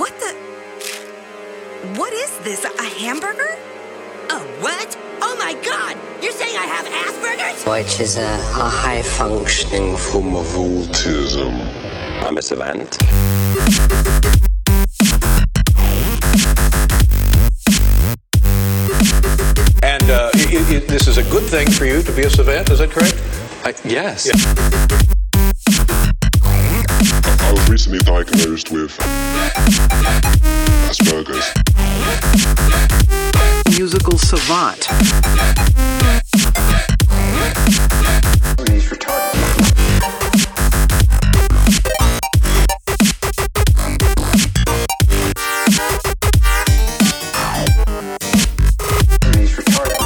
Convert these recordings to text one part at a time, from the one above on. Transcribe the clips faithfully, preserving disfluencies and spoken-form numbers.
What the? What is this? A hamburger? A what? Oh my God! You're saying I have Asperger's? Which is a, a high-functioning form of autism. I'm a savant. And uh, it, it, this is a good thing for you to be a savant, is that correct? I, yes. Yeah. I was recently diagnosed with Asperger's. Musical savant. He's retarded. He's retarded.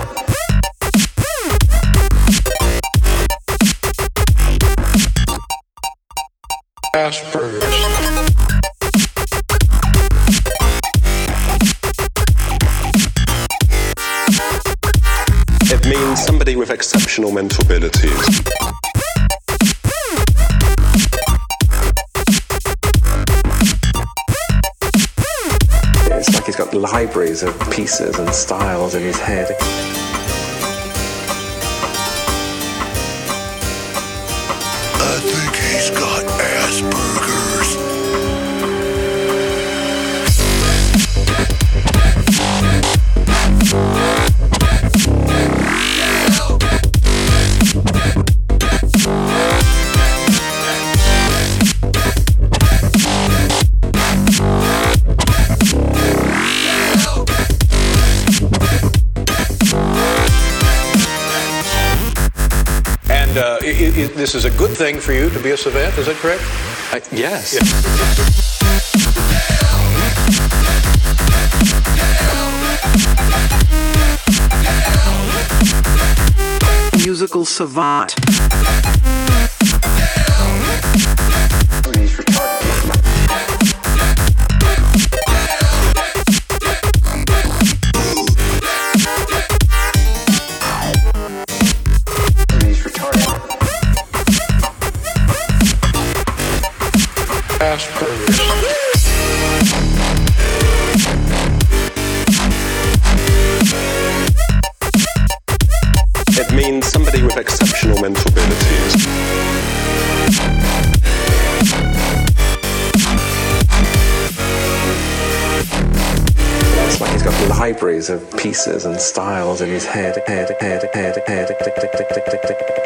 Asperger's. It means somebody with exceptional mental abilities. It's like he's got libraries of pieces and styles in his head. I think he's got Asperger's. And uh, it, it, this is a good thing for you to be a savant, is that correct? I, yes. Yeah. Musical savant. He's retarded. He's retarded. Asperger's. It means somebody with exceptional mental abilities. It's like he's got libraries of pieces and styles in his head, head, head, head, head, head, head, head, head, head, head, head.